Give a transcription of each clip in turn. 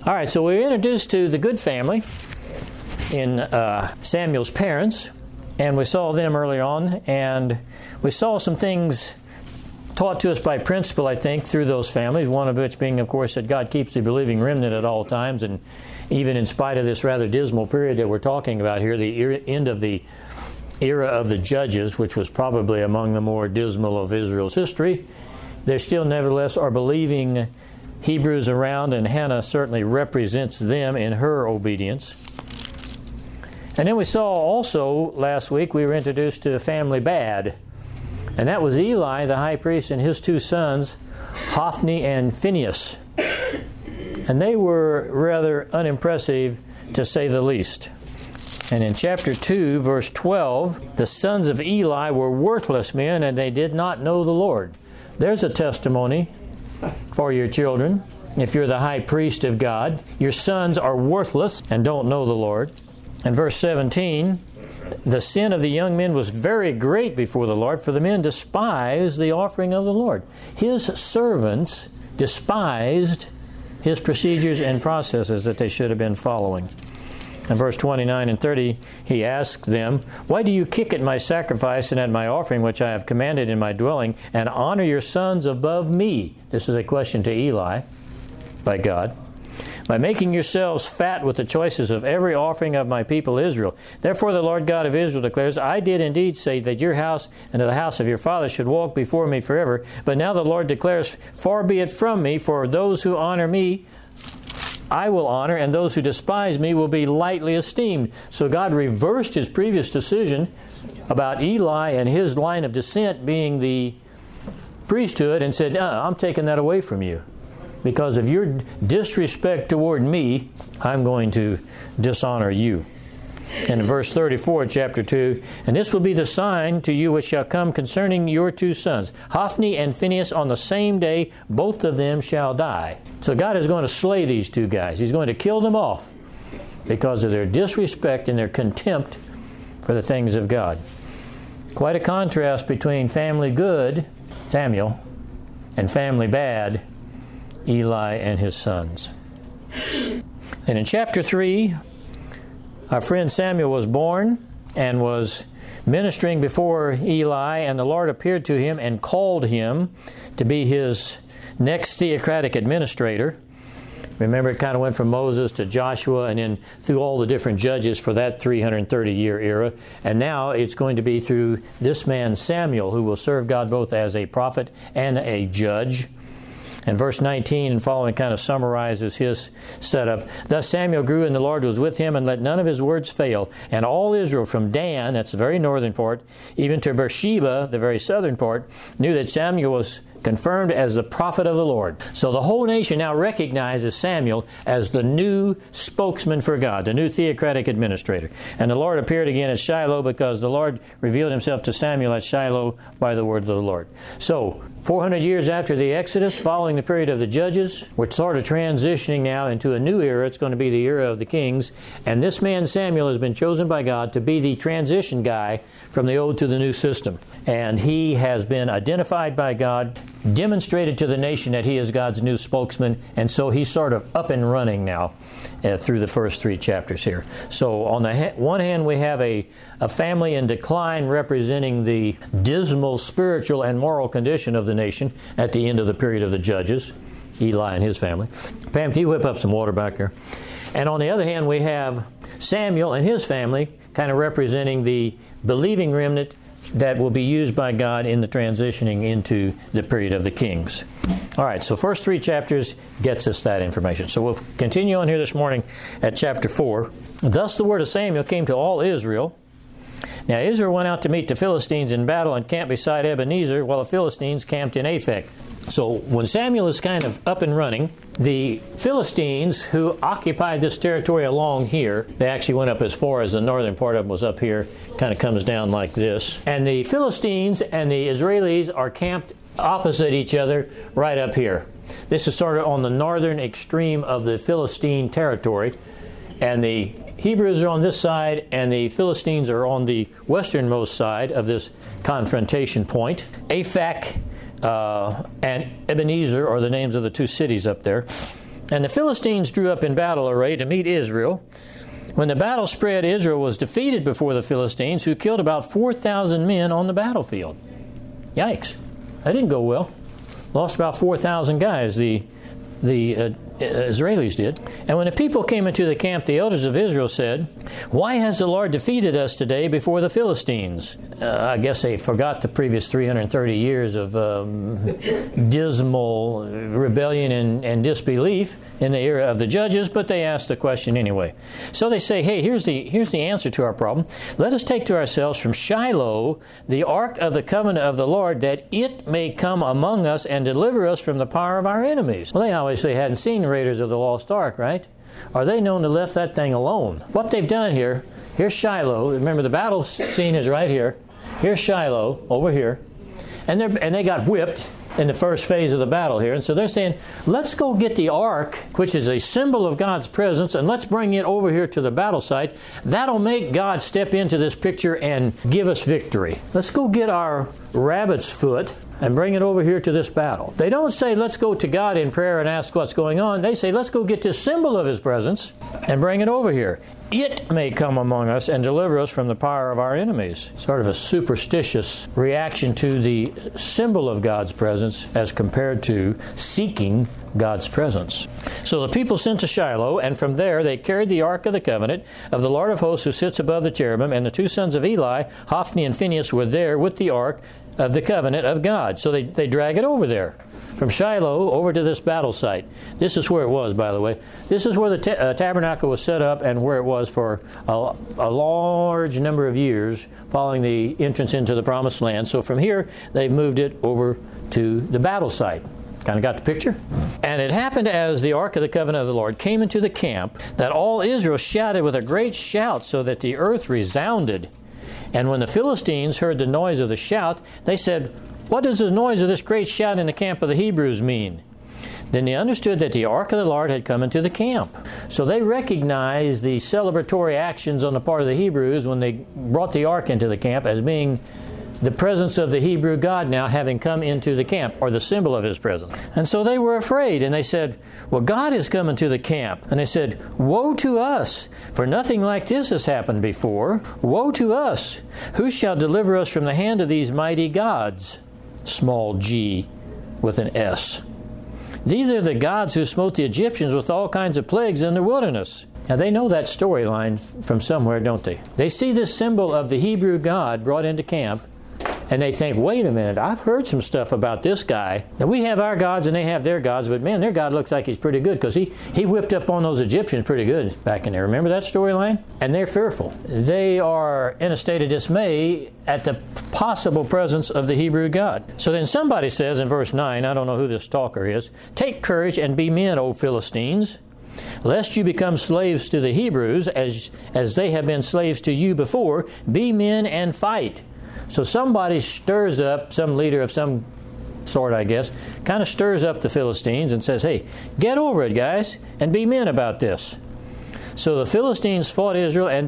All right, so we're introduced to the good family in Samuel's parents, and we saw them early on, and we saw some things taught to us by principle, I think, through those families, one of which being, of course, that God keeps the believing remnant at all times, and even in spite of this rather dismal period that we're talking about here, the end of the era of the Judges, which was probably among the more dismal of Israel's history, there still nevertheless are believing Hebrews around, and Hannah certainly represents them in her obedience. And then we saw also, last week, we were introduced to family bad. And that was Eli, the high priest, and his two sons, Hophni and Phinehas. And they were rather unimpressive, to say the least. And in chapter 2, verse 12, the sons of Eli were worthless men, and they did not know the Lord. There's a testimony for your children. If you're the high priest of God, your sons are worthless and don't know the Lord. And verse 17, the sin of the young men was very great before the Lord, for the men despised the offering of the Lord. His servants despised his procedures and processes that they should have been following. In verse 29 and 30, he asked them, "Why do you kick at my sacrifice and at my offering, which I have commanded in my dwelling, and honor your sons above me?" This is a question to Eli by God. "By making yourselves fat with the choices of every offering of my people Israel. Therefore the Lord God of Israel declares, I did indeed say that your house and the house of your father should walk before me forever. But now the Lord declares, far be it from me, for those who honor me I will honor, and those who despise me will be lightly esteemed." So God reversed his previous decision about Eli and his line of descent being the priesthood and said, I'm taking that away from you. Because of your disrespect toward me, I'm going to dishonor you. And in verse 34, chapter 2, "And this will be the sign to you which shall come concerning your two sons, Hophni and Phinehas, on the same day both of them shall die." So God is going to slay these two guys. He's going to kill them off because of their disrespect and their contempt for the things of God. Quite a contrast between family good, Samuel, and family bad, Eli and his sons. And in chapter 3, our friend Samuel was born and was ministering before Eli, and the Lord appeared to him and called him to be his next theocratic administrator. Remember, it kind of went from Moses to Joshua and then through all the different judges for that 330-year era. And now it's going to be through this man Samuel, who will serve God both as a prophet and a judge. And verse 19 and following kind of summarizes his setup. "Thus Samuel grew, and the Lord was with him, and let none of his words fail. And all Israel from Dan," that's the very northern part, "even to Beersheba," the very southern part, "knew that Samuel was confirmed as the prophet of the Lord." So the whole nation now recognizes Samuel as the new spokesman for God, the new theocratic administrator. "And the Lord appeared again at Shiloh, because the Lord revealed himself to Samuel at Shiloh by the word of the Lord." So 400 years after the Exodus, following the period of the Judges, we're sort of transitioning now into a new era. It's going to be the era of the kings. And this man Samuel has been chosen by God to be the transition guy from the old to the new system. And he has been identified by God, demonstrated to the nation that he is God's new spokesman, and so he's sort of up and running now through the first 3 chapters here. So on the one hand, we have a family in decline representing the dismal spiritual and moral condition of the nation at the end of the period of the Judges, Eli and his family. Pam, can you whip up some water back there? And on the other hand, we have Samuel and his family kind of representing the believing remnant that will be used by God in the transitioning into the period of the kings. All right, so first 3 chapters gets us that information. So we'll continue on here this morning at chapter 4. "Thus the word of Samuel came to all Israel. Now Israel went out to meet the Philistines in battle and camped beside Ebenezer, while the Philistines camped in Aphek." So when Samuel is kind of up and running, the Philistines who occupied this territory along here, they actually went up as far as the northern part of them was up here, kind of comes down like this. And the Philistines and the Israelis are camped opposite each other right up here. This is sort of on the northern extreme of the Philistine territory. And the Hebrews are on this side, and the Philistines are on the westernmost side of this confrontation point. Aphek and Ebenezer are the names of the 2 cities up there. And the Philistines drew up in battle array to meet Israel. When the battle spread, Israel was defeated before the Philistines, who killed about 4,000 men on the battlefield. Yikes. That didn't go well. Lost about 4,000 guys, the Israelis did. And when the people came into the camp, the elders of Israel said, "Why has the Lord defeated us today before the Philistines?" I guess they forgot the previous 330 years of dismal rebellion and disbelief in the era of the judges, but they asked the question anyway. So they say, "Hey, here's the answer to our problem. Let us take to ourselves from Shiloh the ark of the covenant of the Lord, that it may come among us and deliver us from the power of our enemies." Well, they obviously hadn't seen the Raiders of the Lost Ark, right? Are they known to left that thing alone? What they've done here, here's Shiloh. Remember, the battle scene is right here. Here's Shiloh over here. And they got whipped in the first phase of the battle here. And so they're saying, let's go get the ark, which is a symbol of God's presence, and let's bring it over here to the battle site. That'll make God step into this picture and give us victory. Let's go get our rabbit's foot and bring it over here to this battle. They don't say, let's go to God in prayer and ask what's going on. They say, let's go get this symbol of His presence and bring it over here. It may come among us and deliver us from the power of our enemies. Sort of a superstitious reaction to the symbol of God's presence as compared to seeking God's presence. So the people sent to Shiloh, and from there they carried the Ark of the Covenant of the Lord of hosts, who sits above the cherubim, and the two sons of Eli, Hophni and Phinehas, were there with the Ark of the Covenant of God. So they drag it over there. From Shiloh over to this battle site. This is where it was, by the way. This is where the tabernacle was set up and where it was for a large number of years following the entrance into the Promised Land. So from here, they moved it over to the battle site. Kind of got the picture? And it happened as the Ark of the Covenant of the Lord came into the camp, that all Israel shouted with a great shout, so that the earth resounded. And when the Philistines heard the noise of the shout, they said, "What does the noise of this great shout in the camp of the Hebrews mean?" Then they understood that the Ark of the Lord had come into the camp. So they recognized the celebratory actions on the part of the Hebrews when they brought the Ark into the camp as being the presence of the Hebrew God now having come into the camp, or the symbol of His presence. And so they were afraid, and they said, "Well, God is coming to the camp." And they said, "Woe to us, for nothing like this has happened before. Woe to us! Who shall deliver us from the hand of these mighty gods?" Small g with an S. "These are the gods who smote the Egyptians with all kinds of plagues in the wilderness." Now they know that storyline from somewhere, don't they? They see this symbol of the Hebrew God brought into camp, and they think, wait a minute, I've heard some stuff about this guy. Now we have our gods and they have their gods, but man, their God looks like he's pretty good, because he whipped up on those Egyptians pretty good back in there. Remember that storyline? And they're fearful. They are in a state of dismay at the possible presence of the Hebrew God. So then somebody says in verse 9, I don't know who this talker is, "Take courage and be men, O Philistines, lest you become slaves to the Hebrews, as they have been slaves to you before. Be men and fight." So somebody stirs up, some leader of some sort, I guess, kind of stirs up the Philistines and says, "Hey, get over it, guys, and be men about this." So the Philistines fought Israel and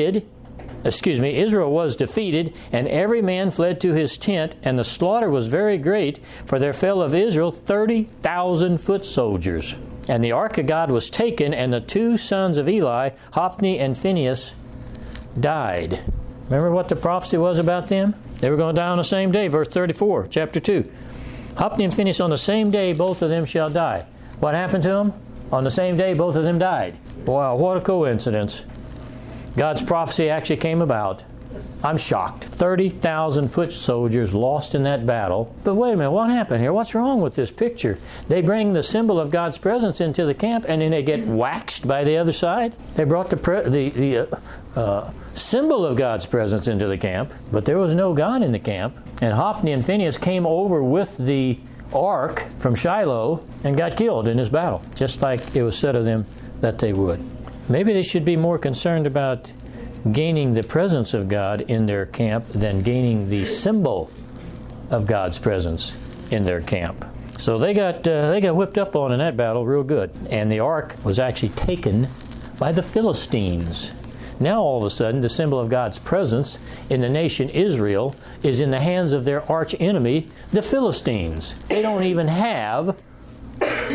Israel was defeated, and every man fled to his tent, and the slaughter was very great, for there fell of Israel 30,000 foot soldiers. And the ark of God was taken, and the two sons of Eli, Hophni and Phinehas, died. Remember what the prophecy was about them? They were going to die on the same day, verse 34, chapter 2. Hophni and Phinehas, on the same day, both of them shall die. What happened to them? On the same day, both of them died. Wow, what a coincidence. God's prophecy actually came about. I'm shocked. 30,000 foot soldiers lost in that battle. But wait a minute, what happened here? What's wrong with this picture? They bring the symbol of God's presence into the camp, and then they get waxed by the other side. They brought the symbol of God's presence into the camp, but there was no God in the camp. And Hophni and Phinehas came over with the ark from Shiloh and got killed in this battle, just like it was said of them that they would. Maybe they should be more concerned about gaining the presence of God in their camp than gaining the symbol of God's presence in their camp. So they got whipped up on in that battle real good. And the ark was actually taken by the Philistines. Now all of a sudden the symbol of God's presence in the nation Israel is in the hands of their arch enemy, the Philistines. They don't even have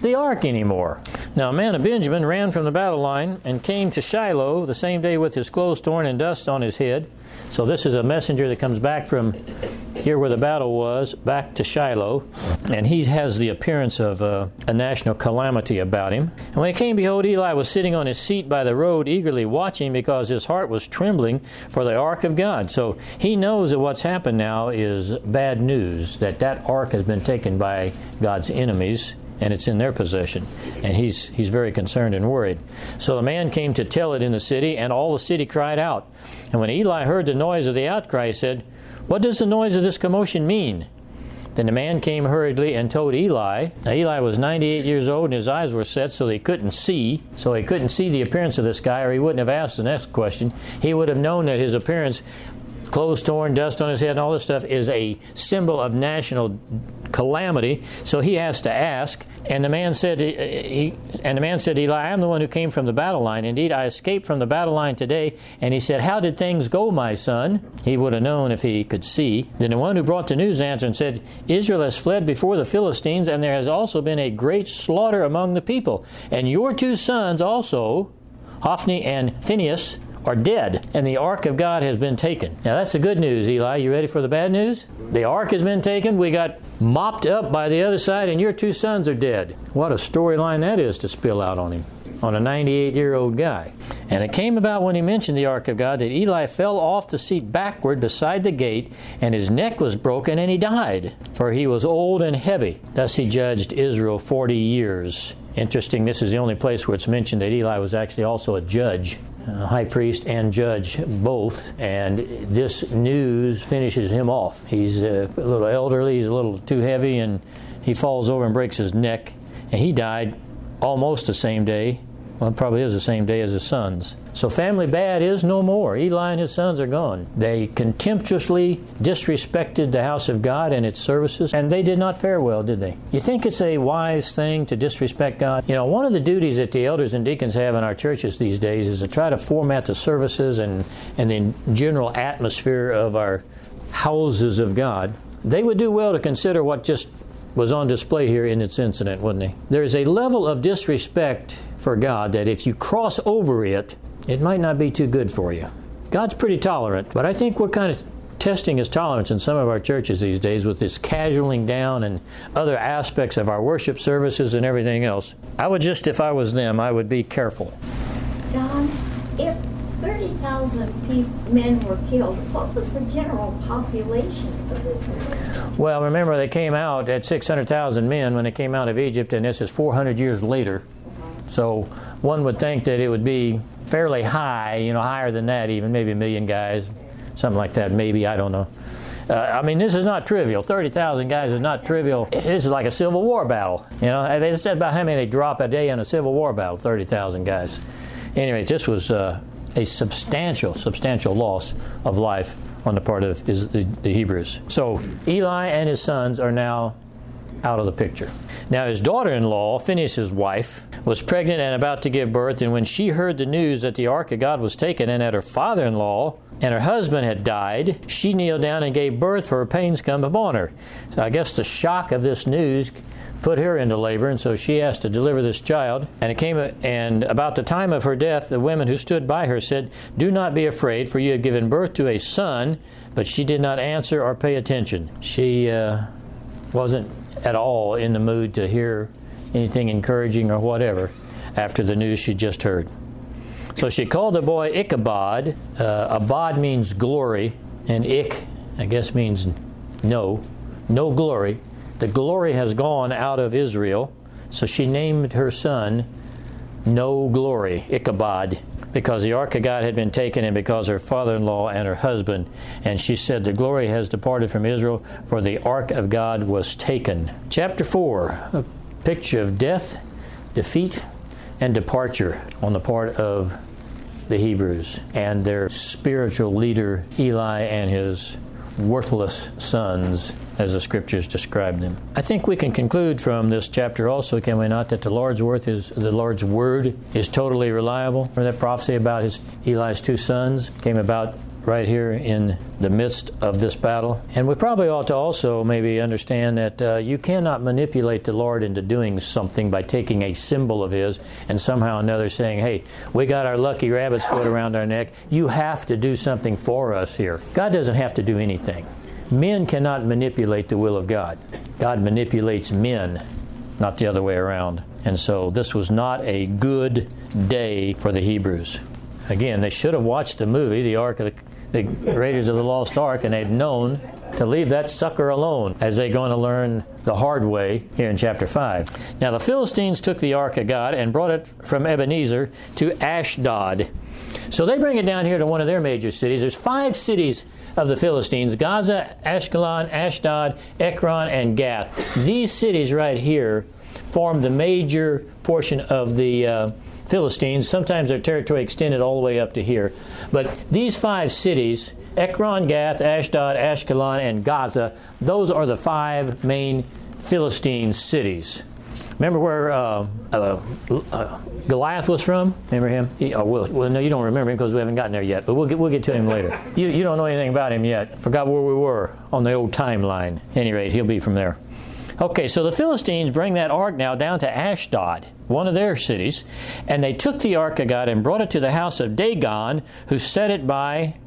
the ark anymore. Now a man of Benjamin ran from the battle line and came to Shiloh the same day with his clothes torn and dust on his head. So this is a messenger that comes back from here where the battle was, back to Shiloh, and he has the appearance of a national calamity about him. And when he came, behold, Eli was sitting on his seat by the road, eagerly watching, because his heart was trembling for the ark of God. So he knows that what's happened now is bad news, that ark has been taken by God's enemies, and it's in their possession. And he's very concerned and worried. So the man came to tell it in the city, and all the city cried out. And when Eli heard the noise of the outcry, he said, "What does the noise of this commotion mean?" Then the man came hurriedly and told Eli. Now Eli was 98 years old, and his eyes were set so he couldn't see. So he couldn't see the appearance of this guy, or he wouldn't have asked the next question. He would have known that his appearance, clothes torn, dust on his head, and all this stuff, is a symbol of national calamity. So he has to ask. And the man said, Eli, I am the one who came from the battle line. Indeed, I escaped from the battle line today. And he said, how did things go, my son? He would have known if he could see. Then the one who brought the news answered and said, Israel has fled before the Philistines, and there has also been a great slaughter among the people. And your 2 sons also, Hophni and Phinehas, are dead, and the ark of God has been taken. Now that's the good news, Eli. You ready for the bad news? The ark has been taken. We got mopped up by the other side, and your 2 sons are dead. What a storyline that is to spill out on him, on a 98-year-old guy. And it came about when he mentioned the ark of God that Eli fell off the seat backward beside the gate, and his neck was broken, and he died, for he was old and heavy. Thus he judged Israel 40 years. Interesting, this is the only place where it's mentioned that Eli was actually also a judge. High priest and judge both, and this news finishes him off. He's a little elderly, he's a little too heavy, and he falls over and breaks his neck, and he died almost the same day. Well, it probably is the same day as his sons. So family bad is no more. Eli and his sons are gone. They contemptuously disrespected the house of God and its services, and they did not fare well, did they? You think it's a wise thing to disrespect God? You know, one of the duties that the elders and deacons have in our churches these days is to try to format the services and the general atmosphere of our houses of God. They would do well to consider what just was on display here in this incident, wouldn't they? There's a level of disrespect for God that if you cross over it, it might not be too good for you. God's pretty tolerant, but I think we're kind of testing his tolerance in some of our churches these days with this casualing down and other aspects of our worship services and everything else. I would just, if I was them, I would be careful. Don, if 30,000 men were killed, what was the general population of Israel? Well, remember they came out at 600,000 men when they came out of Egypt, and this is 400 years later. So one would think that it would be fairly high, higher than that even, maybe 1 million guys, something like that, maybe, I don't know. I mean, this is not trivial. 30,000 guys is not trivial. This is like a Civil War battle. They said about how many they drop a day in a Civil War battle, 30,000 guys. Anyway, this was a substantial loss of life on the part of the Hebrews. So Eli and his sons are now out of the picture. Now his daughter-in-law, Phinehas' wife, was pregnant and about to give birth, and when she heard the news that the ark of God was taken and that her father-in-law and her husband had died, she kneeled down and gave birth, for her pains come upon her. So I guess the shock of this news put her into labor, and so she has to deliver this child. And about the time of her death, the women who stood by her said, "Do not be afraid, for you have given birth to a son." But she did not answer or pay attention. She wasn't at all in the mood to hear anything encouraging or whatever after the news she just heard. So she called the boy Ichabod. Abod means glory, and Ik, I guess, means no glory. The glory has gone out of Israel, so she named her son No Glory, Ichabod, because the ark of God had been taken and because her father-in-law and her husband. And she said, the glory has departed from Israel, for the ark of God was taken. Chapter 4, a picture of death, defeat, and departure on the part of the Hebrews and their spiritual leader Eli and his worthless sons, as the Scriptures describe them. I think we can conclude from this chapter also, can we not, that the Lord's word is totally reliable. For that prophecy about Eli's 2 sons came about right here in the midst of this battle. And we probably ought to also maybe understand that you cannot manipulate the Lord into doing something by taking a symbol of His and somehow or another saying, hey, we got our lucky rabbit's foot around our neck. You have to do something for us here. God doesn't have to do anything. Men cannot manipulate the will of God. God manipulates men, not the other way around. And so this was not a good day for the Hebrews. Again, they should have watched the movie, the Raiders of the Lost Ark, and they'd known to leave that sucker alone, as they're going to learn the hard way here in chapter 5. Now the Philistines took the Ark of God and brought it from Ebenezer to Ashdod. So they bring it down here to one of their major cities. There's 5 cities of the Philistines: Gaza, Ashkelon, Ashdod, Ekron, and Gath. These cities right here formed the major portion of the Philistines. Sometimes their territory extended all the way up to here. But these 5 cities, Ekron, Gath, Ashdod, Ashkelon, and Gaza, those are the 5 main Philistine cities. Remember where Goliath was from? Remember him? Well, no, you don't remember him because we haven't gotten there yet, but we'll get to him later. You don't know anything about him yet. Forgot where we were on the old timeline. At any rate, he'll be from there. Okay, so the Philistines bring that ark now down to Ashdod, one of their cities, and they took the ark of God and brought it to the house of Dagon, who set it by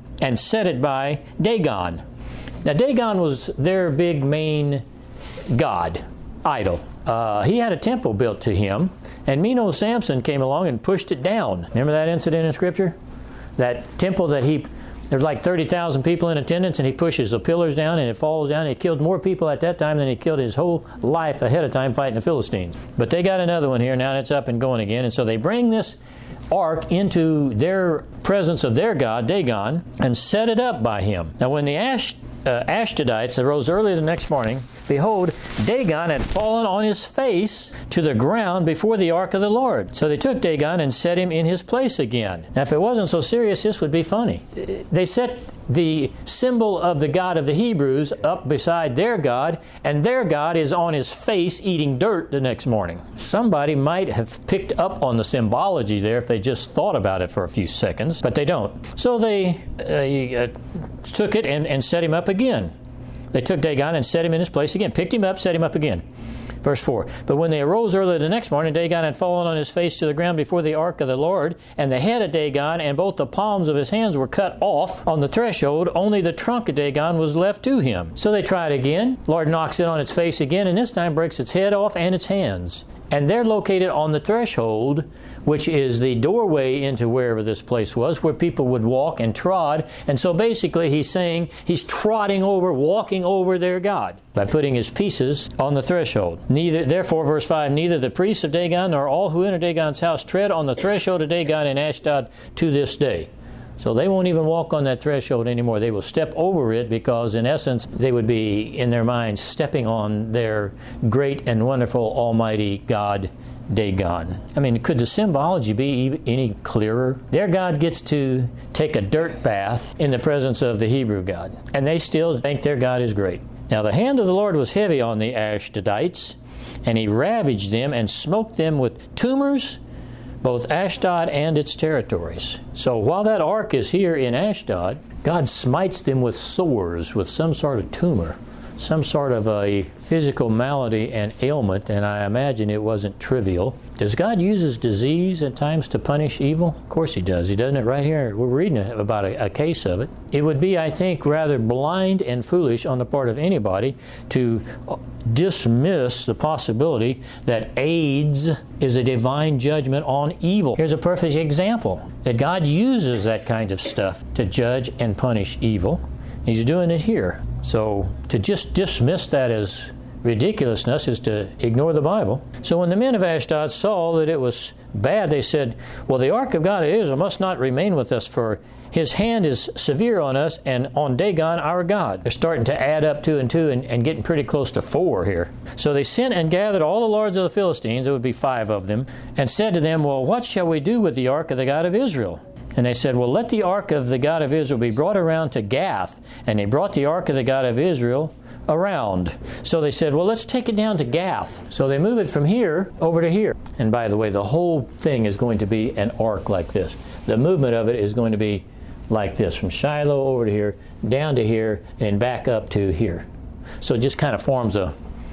Dagon. Now, Dagon was their big main god, idol. He had a temple built to him, and mean old Samson came along and pushed it down. Remember that incident in Scripture? That temple that there's like 30,000 people in attendance, and he pushes the pillars down, and it falls down. He killed more people at that time than he killed his whole life ahead of time fighting the Philistines. But they got another one here. Now it's up and going again. And so they bring this ark into their presence of their god, Dagon, and set it up by him. Now when the Ashdodites arose early the next morning, behold, Dagon had fallen on his face to the ground before the ark of the Lord. So they took Dagon and set him in his place again. Now if it wasn't so serious, this would be funny. They set the symbol of the God of the Hebrews up beside their God, and their God is on his face eating dirt the next morning. Somebody might have picked up on the symbology there if they just thought about it for a few seconds, but they don't. So they took it and set him up again. They took Dagon and set him in his place again, picked him up, set him up again. Verse 4, but when they arose early the next morning, Dagon had fallen on his face to the ground before the ark of the Lord, and the head of Dagon and both the palms of his hands were cut off on the threshold. Only the trunk of Dagon was left to him. So they tried again. Lord knocks it on its face again, and this time breaks its head off and its hands. And they're located on the threshold, which is the doorway into wherever this place was, where people would walk and trod. And so basically he's saying he's trotting over, walking over their God by putting his pieces on the threshold. Therefore, verse 5, neither the priests of Dagon nor all who enter Dagon's house tread on the threshold of Dagon in Ashdod to this day. So they won't even walk on that threshold anymore. They will step over it because, in essence, they would be, in their minds, stepping on their great and wonderful almighty God, Dagon. I mean, could the symbology be any clearer? Their God gets to take a dirt bath in the presence of the Hebrew God, and they still think their God is great. Now, the hand of the Lord was heavy on the Ashdodites, and he ravaged them and smote them with tumors, both Ashdod and its territories. So while that ark is here in Ashdod, God smites them with sores, with some sort of tumor, some sort of a physical malady and ailment, and I imagine it wasn't trivial. Does God use his disease at times to punish evil? Of course he does. He does it right here. We're reading about a case of it. It would be, I think, rather blind and foolish on the part of anybody to dismiss the possibility that AIDS is a divine judgment on evil. Here's a perfect example that God uses that kind of stuff to judge and punish evil. He's doing it here. So to just dismiss that as ridiculousness is to ignore the Bible. So when the men of Ashdod saw that it was bad, they said, well, the ark of God of Israel must not remain with us, for his hand is severe on us and on Dagon our God. They're starting to add up 2 and 2 and getting pretty close to 4 here. So they sent and gathered all the lords of the Philistines, there would be 5 of them, and said to them, well, what shall we do with the ark of the God of Israel? And they said, well, let the ark of the God of Israel be brought around to Gath. And they brought the ark of the God of Israel around. So they said, well, let's take it down to Gath. So they move it from here over to here. And by the way, the whole thing is going to be an ark like this. The movement of it is going to be like this, from Shiloh over to here, down to here, and back up to here. So it just kind of forms a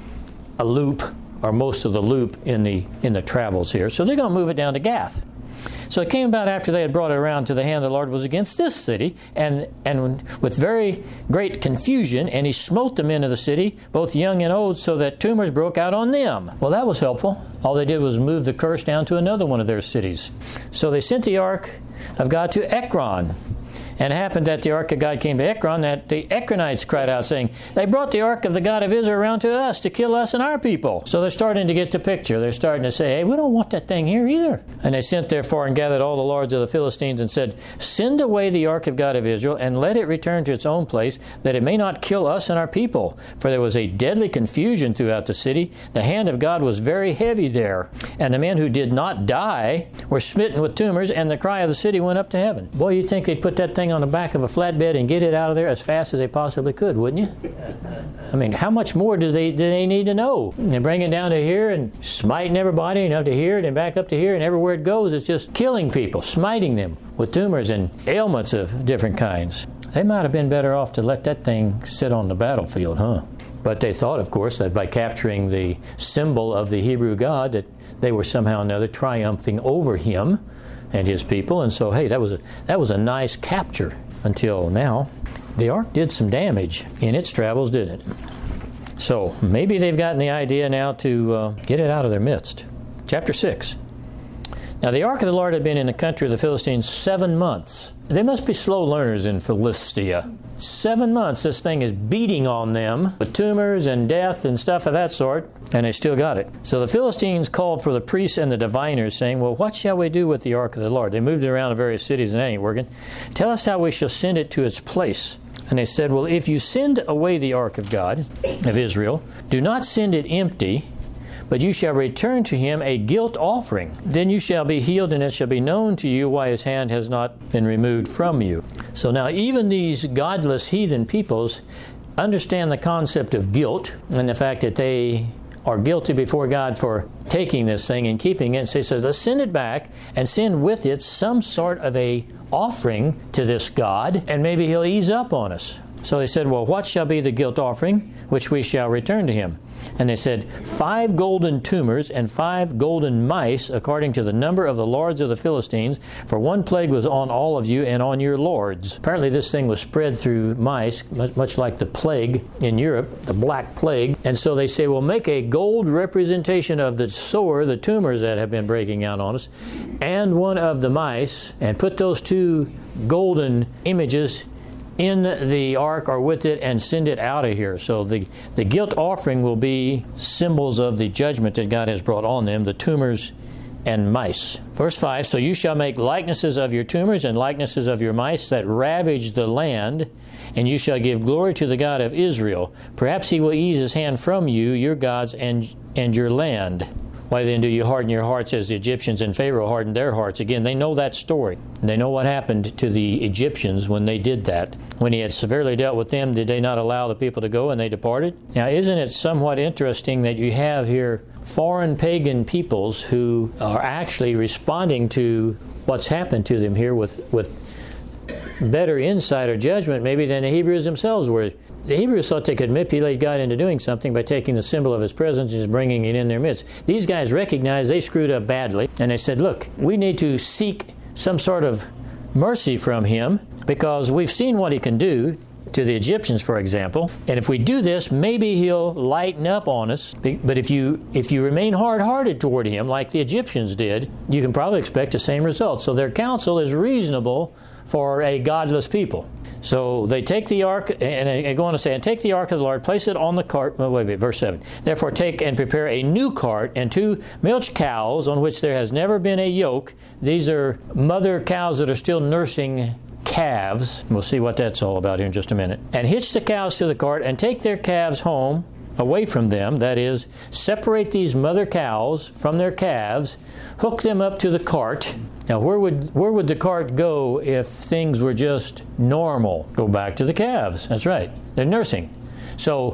loop, or most of the loop in the travels here. So they're going to move it down to Gath. So it came about after they had brought it around to the hand of the Lord was against this city, and with very great confusion, and he smote the men of the city, both young and old, so that tumors broke out on them. Well, that was helpful. All they did was move the curse down to another one of their cities. So they sent the ark of God to Ekron. And it happened that the ark of God came to Ekron, that the Ekronites cried out, saying, they brought the ark of the God of Israel around to us to kill us and our people. So they're starting to get the picture. They're starting to say, hey, we don't want that thing here either. And they sent therefore and gathered all the lords of the Philistines and said, send away the ark of God of Israel, and let it return to its own place, that it may not kill us and our people. For there was a deadly confusion throughout the city. The hand of God was very heavy there. And the men who did not die were smitten with tumors, and the cry of the city went up to heaven. Boy, you'd think they'd put that thing on the back of a flatbed and get it out of there as fast as they possibly could, wouldn't you? I mean, how much more do they need to know? They bring it down to here and smiting everybody, and up to here and back up to here, and everywhere it goes, it's just killing people, smiting them with tumors and ailments of different kinds. They might have been better off to let that thing sit on the battlefield, huh? But they thought, of course, that by capturing the symbol of the Hebrew God, that they were somehow or another triumphing over him and his people. And so, hey, that was a nice capture until now. The ark did some damage in its travels, didn't it? So maybe they've gotten the idea now to get it out of their midst. Chapter 6. Now the ark of the Lord had been in the country of the Philistines 7 months. They must be slow learners in Philistia. 7 months this thing is beating on them with tumors and death and stuff of that sort, and they still got it. So the Philistines called for the priests and the diviners, saying, well, what shall we do with the ark of the Lord? They moved it around to various cities and that ain't working. Tell us how we shall send it to its place. And they said, well, if you send away the ark of God, of Israel, do not send it empty, but you shall return to him a guilt offering. Then you shall be healed, and it shall be known to you why his hand has not been removed from you. So now even these godless heathen peoples understand the concept of guilt and the fact that they are guilty before God for taking this thing and keeping it. So he says, let's send it back and send with it some sort of a offering to this God, and maybe he'll ease up on us. So they said, well, what shall be the guilt offering which we shall return to him? And they said, 5 golden tumors and 5 golden mice, according to the number of the lords of the Philistines, for 1 plague was on all of you and on your lords. Apparently this thing was spread through mice, much like the plague in Europe, the Black Plague. And so they say, well, make a gold representation of the sore, the tumors that have been breaking out on us, and one of the mice, and put those 2 golden images in the ark or with it, and send it out of here. So the guilt offering will be symbols of the judgment that God has brought on them, the tumors and mice. Verse 5, so you shall make likenesses of your tumors and likenesses of your mice that ravage the land, and you shall give glory to the God of Israel. Perhaps he will ease his hand from you, your gods, and your land. Why then do you harden your hearts as the Egyptians and Pharaoh hardened their hearts? Again, they know that story. They know what happened to the Egyptians when they did that. When he had severely dealt with them, did they not allow the people to go and they departed? Now, isn't it somewhat interesting that you have here foreign pagan peoples who are actually responding to what's happened to them here with better insight or judgment maybe than the Hebrews themselves were. The Hebrews thought they could manipulate God into doing something by taking the symbol of his presence and just bringing it in their midst. These guys recognized they screwed up badly, and they said, look, we need to seek some sort of mercy from him because we've seen what he can do to the Egyptians, for example. And if we do this, maybe he'll lighten up on us. But if you remain hard-hearted toward him, like the Egyptians did, you can probably expect the same result. So their counsel is reasonable for a godless people. So they take the ark, and they go on to say, and take the ark of the Lord, place it on the cart. Wait, verse 7. Therefore take and prepare a new cart and 2 milch cows on which there has never been a yoke. These are mother cows that are still nursing calves. We'll see what that's all about here in just a minute. And hitch the cows to the cart and take their calves home away from them. That is, separate these mother cows from their calves, hook them up to the cart. Now, where would the cart go if things were just normal? Go back to the calves. That's right. They're nursing. So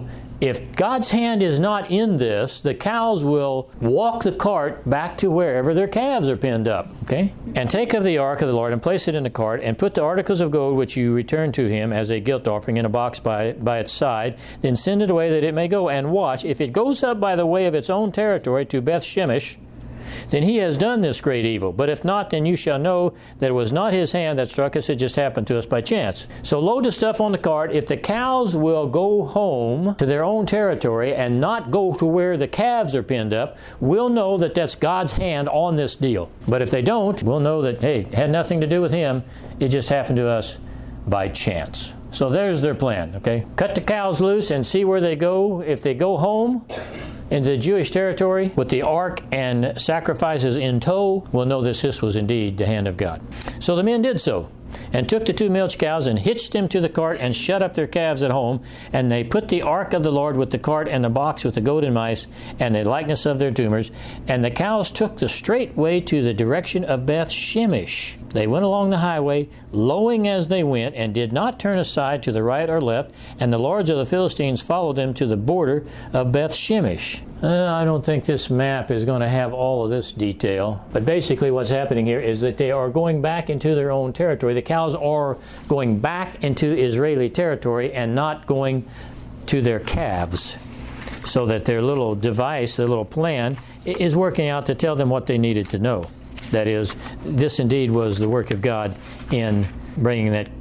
if God's hand is not in this, the cows will walk the cart back to wherever their calves are pinned up. Okay? And take of the ark of the Lord and place it in the cart, and put the articles of gold which you return to him as a guilt offering in a box by its side. Then send it away that it may go, and watch. If it goes up by the way of its own territory to Beth Shemesh, then he has done this great evil. But if not, then you shall know that it was not his hand that struck us, it just happened to us by chance. So load the stuff on the cart. If the cows will go home to their own territory and not go to where the calves are pinned up, we'll know that that's God's hand on this deal. But if they don't, we'll know that, hey, it had nothing to do with him, it just happened to us by chance. So there's their plan, okay? Cut the cows loose and see where they go. If they go home into the Jewish territory with the ark and sacrifices in tow, we'll know this was indeed the hand of God. So the men did so, and took the 2 milch cows and hitched them to the cart and shut up their calves at home. And they put the ark of the Lord with the cart and the box with the goat and mice and the likeness of their tumors. And the cows took the straight way to the direction of Beth Shemesh. They went along the highway, lowing as they went, and did not turn aside to the right or left. And the lords of the Philistines followed them to the border of Beth Shemesh. I don't think this map is going to have all of this detail. But basically what's happening here is that they are going back into their own territory. The cows are going back into Israeli territory and not going to their calves. So that their little device, their little plan, is working out to tell them what they needed to know. That is, this indeed was the work of God in bringing that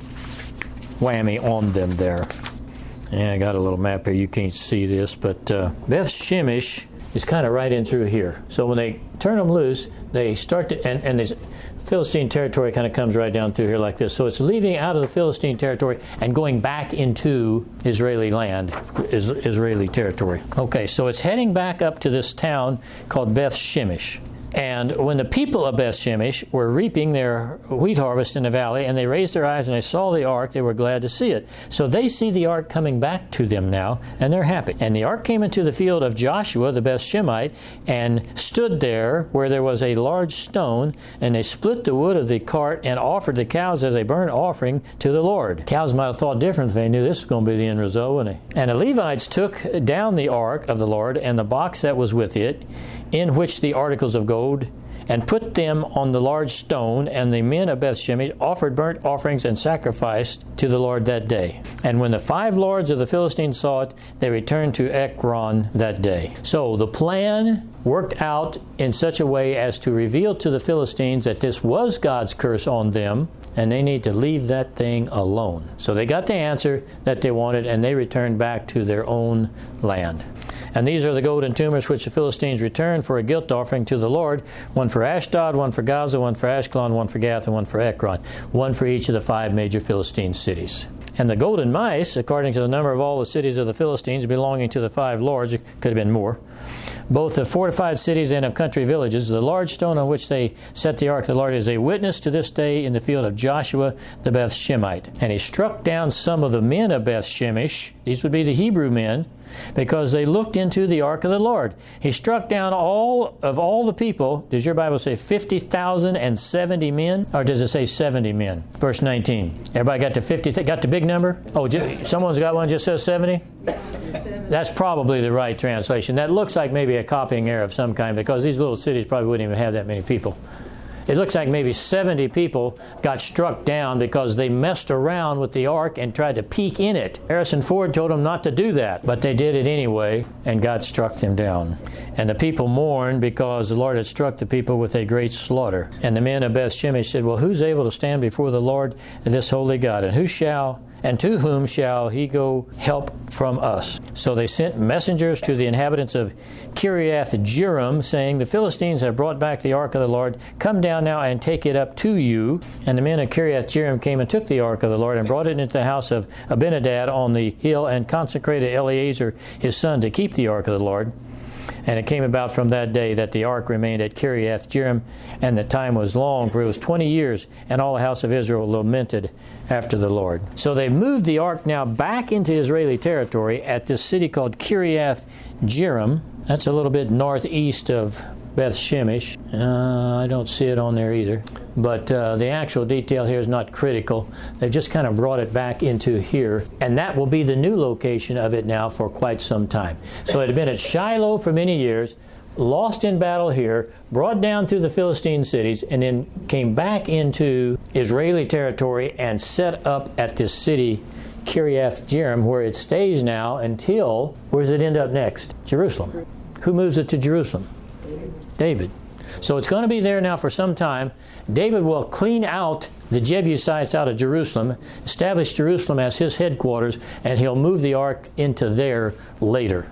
whammy on them there. Yeah, I got a little map here. You can't see this, but Beth Shemesh is kind of right in through here. So when they turn them loose, they start to, and this Philistine territory kind of comes right down through here like this. So it's leaving out of the Philistine territory and going back into Israeli land, Israeli territory. Okay, so it's heading back up to this town called Beth Shemesh. And when the people of Beth Shemesh were reaping their wheat harvest in the valley, and they raised their eyes and they saw the ark, they were glad to see it. So they see the ark coming back to them now, and they're happy. And the ark came into the field of Joshua, the Beth Shemite, and stood there where there was a large stone, and they split the wood of the cart and offered the cows as a burnt offering to the Lord. Cows might have thought different if they knew this was going to be the end result, wouldn't they? And the Levites took down the ark of the Lord and the box that was with it, in which the articles of gold, and put them on the large stone, and the men of Beth Shemesh offered burnt offerings and sacrificed to the Lord that day. And when the 5 lords of the Philistines saw it, they returned to Ekron that day. So the plan worked out in such a way as to reveal to the Philistines that this was God's curse on them, and they need to leave that thing alone. So they got the answer that they wanted, and they returned back to their own land. And these are the golden tumors which the Philistines returned for a guilt offering to the Lord, one for Ashdod, one for Gaza, one for Ashkelon, one for Gath, and one for Ekron, one for each of the 5 major Philistine cities. And the golden mice, according to the number of all the cities of the Philistines belonging to the 5 lords, it could have been more, both of fortified cities and of country villages, the large stone on which they set the ark of the Lord is a witness to this day in the field of Joshua the Beth Shemite. And he struck down some of the men of Beth Shemesh, these would be the Hebrew men, because they looked into the ark of the Lord. He struck down all the people. Does your Bible say 50,070 men? Or does it say 70 men? Verse 19. Everybody got the 50? Got the big number? Oh, someone's got one just says 70? That's probably the right translation. That looks like maybe a copying error of some kind, because these little cities probably wouldn't even have that many people. It looks like maybe 70 people got struck down because they messed around with the ark and tried to peek in it. Harrison Ford told them not to do that, but they did it anyway, and God struck them down. And the people mourned because the Lord had struck the people with a great slaughter. And the men of Beth Shemesh said, well, who's able to stand before the Lord, this holy God? And to whom shall he go help from us? So they sent messengers to the inhabitants of Kiriath-Jearim, saying, the Philistines have brought back the ark of the Lord. Come down now and take it up to you. And the men of Kiriath-Jearim came and took the ark of the Lord and brought it into the house of Abinadab on the hill and consecrated Eleazar his son to keep the ark of the Lord. And it came about from that day that the ark remained at Kiriath-Jearim, and the time was long, for it was 20 years, and all the house of Israel lamented after the Lord. So they moved the ark now back into Israeli territory at this city called Kiriath-Jearim. That's a little bit northeast of Beth Shemesh. I don't see it on there either. but the actual detail here is not critical. They've just kind of brought it back into here, and that will be the new location of it now for quite some time. So it had been at Shiloh for many years, lost in battle here, brought down through the Philistine cities, and then came back into Israeli territory and set up at this city, Kiriath Jearim, where it stays now until, where does it end up next? Jerusalem. Who moves it to Jerusalem? David. So it's going to be there now for some time. David will clean out the Jebusites out of Jerusalem, establish Jerusalem as his headquarters, and he'll move the ark into there later.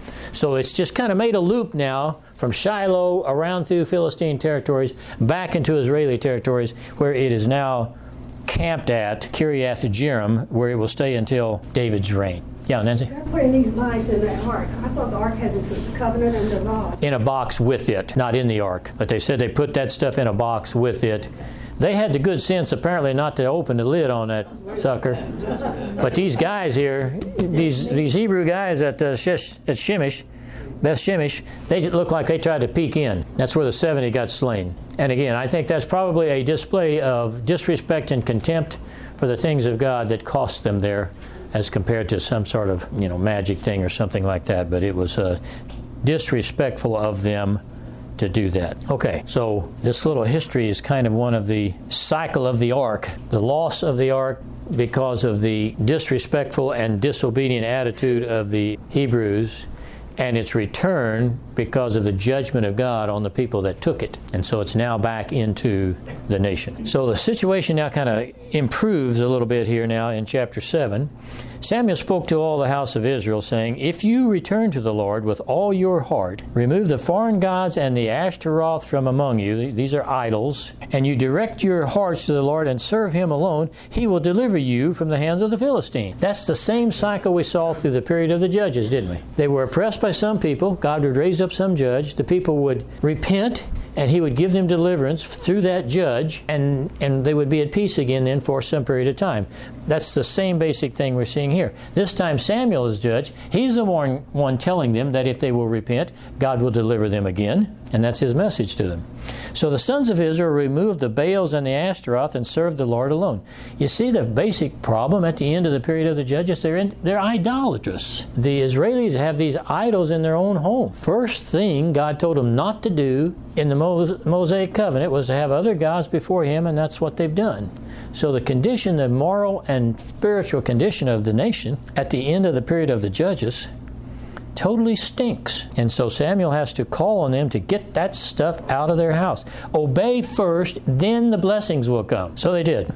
So it's just kind of made a loop now from Shiloh around through Philistine territories back into Israeli territories, where it is now camped at Kiriath Jearim, where it will stay until David's reign. Yeah, Nancy? They're putting these mice in that ark. I thought the ark had the covenant and the rod. In a box with it, not in the ark. But they said they put that stuff in a box with it. They had the good sense, apparently, not to open the lid on that sucker. But these guys here, these Hebrew guys at Shemesh, Beth Shemesh, they look like they tried to peek in. That's where the 70 got slain. And again, I think that's probably a display of disrespect and contempt for the things of God that cost them there, as compared to some sort of, magic thing or something like that. But it was disrespectful of them to do that. Okay, so this little history is kind of one of the cycle of the ark, the loss of the ark because of the disrespectful and disobedient attitude of the Hebrews, and its return because of the judgment of God on the people that took it. And so it's now back into the nation. So the situation now kind of improves a little bit here now in chapter 7. Samuel spoke to all the house of Israel, saying, "If you return to the Lord with all your heart, remove the foreign gods and the Ashtaroth from among you," these are idols, "and you direct your hearts to the Lord and serve Him alone, He will deliver you from the hands of the Philistines." That's the same cycle we saw through the period of the judges, didn't we? They were oppressed by some people. God would raise up some judge. The people would repent, and He would give them deliverance through that judge, and they would be at peace again then for some period of time. That's the same basic thing we're seeing here. This time Samuel is judge. He's the one telling them that if they will repent, God will deliver them again, and that's his message to them. So the sons of Israel removed the Baals and the Ashtaroth and served the Lord alone. You see the basic problem at the end of the period of the judges? They're idolatrous. The Israelis have these idols in their own home. First thing God told them not to do in the Mosaic covenant was to have other gods before Him, and that's what they've done. So the condition, the moral and spiritual condition of the nation at the end of the period of the judges totally stinks. And so Samuel has to call on them to get that stuff out of their house. Obey first, then the blessings will come. So they did.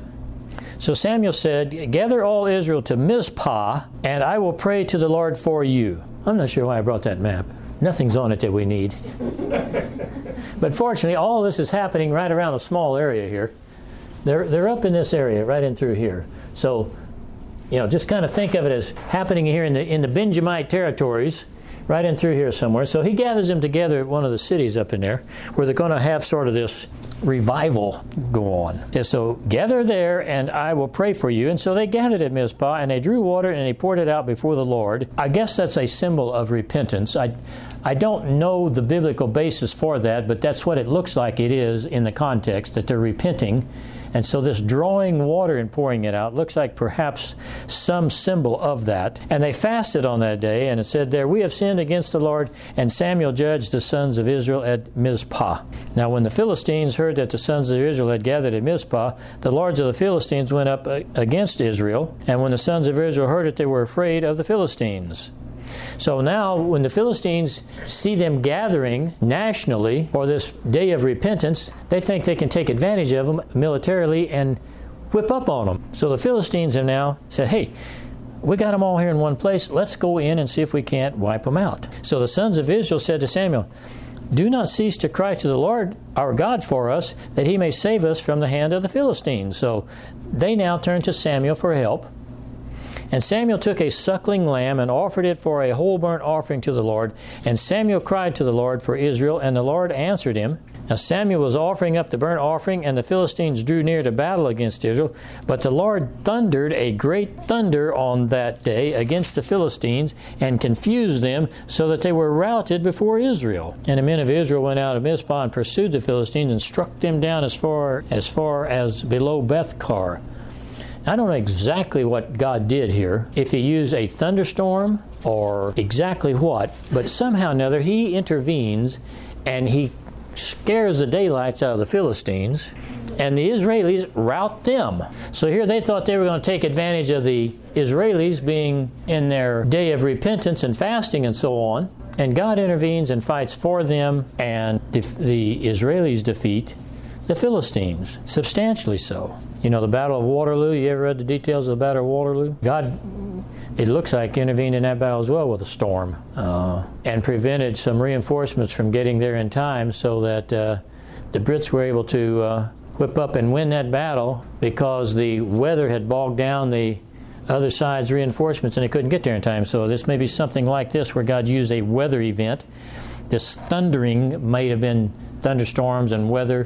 So Samuel said, "Gather all Israel to Mizpah, and I will pray to the Lord for you." I'm not sure why I brought that map. Nothing's on it that we need. But fortunately, all this is happening right around a small area here. They're up in this area, right in through here. So, just kind of think of it as happening here in the Benjamite territories, right in through here somewhere. So he gathers them together at one of the cities up in there, where they're going to have sort of this revival go on. And so, "Gather there, and I will pray for you." And so they gathered at Mizpah, and they drew water, and they poured it out before the Lord. I guess that's a symbol of repentance. I don't know the biblical basis for that, but that's what it looks like it is in the context, that they're repenting. And so this drawing water and pouring it out looks like perhaps some symbol of that. And they fasted on that day, and it said there, "We have sinned against the Lord." And Samuel judged the sons of Israel at Mizpah. Now when the Philistines heard that the sons of Israel had gathered at Mizpah, the lords of the Philistines went up against Israel. And when the sons of Israel heard it, they were afraid of the Philistines. So now, when the Philistines see them gathering nationally for this day of repentance, they think they can take advantage of them militarily and whip up on them. So the Philistines have now said, "Hey, we got them all here in one place. Let's go in and see if we can't wipe them out." So the sons of Israel said to Samuel, "Do not cease to cry to the Lord our God for us, that He may save us from the hand of the Philistines." So they now turn to Samuel for help. And Samuel took a suckling lamb and offered it for a whole burnt offering to the Lord. And Samuel cried to the Lord for Israel, and the Lord answered him. Now Samuel was offering up the burnt offering, and the Philistines drew near to battle against Israel. But the Lord thundered a great thunder on that day against the Philistines, and confused them, so that they were routed before Israel. And the men of Israel went out of Mizpah and pursued the Philistines, and struck them down as far as below Beth-kar. I don't know exactly what God did here, if He used a thunderstorm or exactly what, but somehow or another He intervenes and He scares the daylights out of the Philistines, and the Israelis rout them. So here they thought they were going to take advantage of the Israelis being in their day of repentance and fasting and so on, and God intervenes and fights for them, and the Israelis defeat the Philistines, substantially so. You know, the Battle of Waterloo, you ever read the details of the Battle of Waterloo? God, it looks like, intervened in that battle as well with a storm, and prevented some reinforcements from getting there in time, so that the Brits were able to whip up and win that battle, because the weather had bogged down the other side's reinforcements and they couldn't get there in time. So this may be something like this, where God used a weather event. This thundering may have been thunderstorms and weather.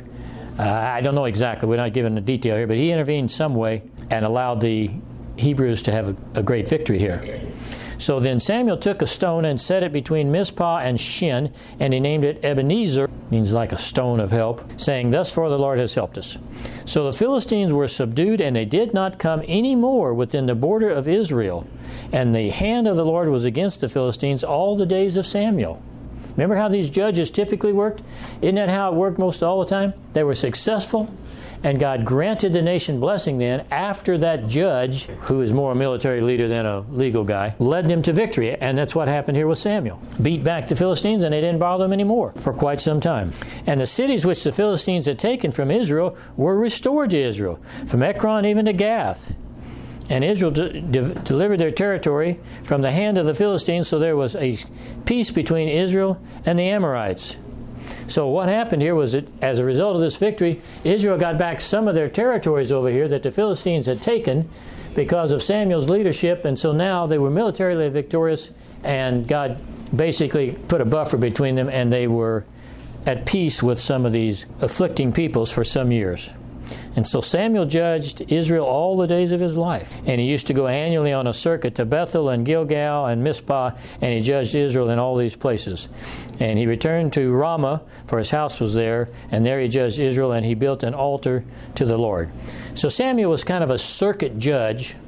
I don't know exactly. We're not given the detail here, but He intervened some way and allowed the Hebrews to have a great victory here. So then Samuel took a stone and set it between Mizpah and Shin, and he named it Ebenezer, means like a stone of help, saying, "Thus far the Lord has helped us." So the Philistines were subdued, and they did not come any more within the border of Israel. And the hand of the Lord was against the Philistines all the days of Samuel. Remember how these judges typically worked? Isn't that how it worked most all the time? They were successful, and God granted the nation blessing then after that judge, who is more a military leader than a legal guy, led them to victory. And that's what happened here with Samuel. Beat back the Philistines, and they didn't bother them anymore for quite some time. And the cities which the Philistines had taken from Israel were restored to Israel, from Ekron even to Gath. And Israel delivered their territory from the hand of the Philistines, so there was a peace between Israel and the Amorites. So what happened here was that as a result of this victory, Israel got back some of their territories over here that the Philistines had taken because of Samuel's leadership, and so now they were militarily victorious, and God basically put a buffer between them, and they were at peace with some of these afflicting peoples for some years. And so Samuel judged Israel all the days of his life. And he used to go annually on a circuit to Bethel and Gilgal and Mizpah, and he judged Israel in all these places. And he returned to Ramah, for his house was there, and there he judged Israel, and he built an altar to the Lord. So Samuel was kind of a circuit judge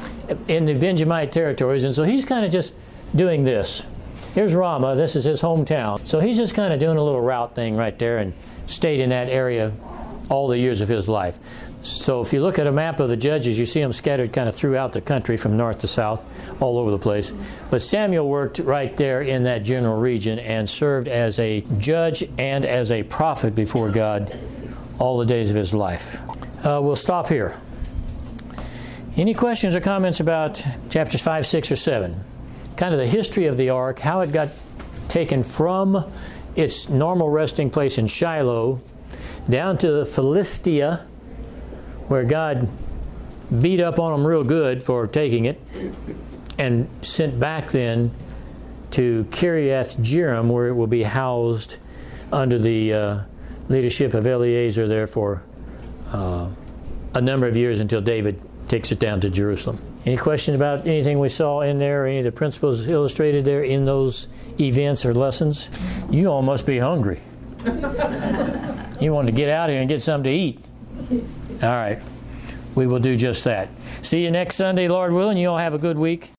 in the Benjamite territories, and so he's kind of just doing this. Here's Ramah, this is his hometown. So he's just kind of doing a little route thing right there, and stayed in that area all the years of his life. So if you look at a map of the judges, you see them scattered kind of throughout the country from north to south, all over the place. But Samuel worked right there in that general region and served as a judge and as a prophet before God all the days of his life. We'll stop here. Any questions or comments about chapters 5, 6, or 7? Kind of the history of the ark, how it got taken from its normal resting place in Shiloh down to Philistia, where God beat up on them real good for taking it, and sent back then to Kiriath Jearim, where it will be housed under the leadership of Eleazar there for a number of years until David takes it down to Jerusalem. Any questions about anything we saw in there, or any of the principles illustrated there in those events or lessons? You all must be hungry. You want to get out here and get something to eat. All right. We will do just that. See you next Sunday, Lord willing. You all have a good week.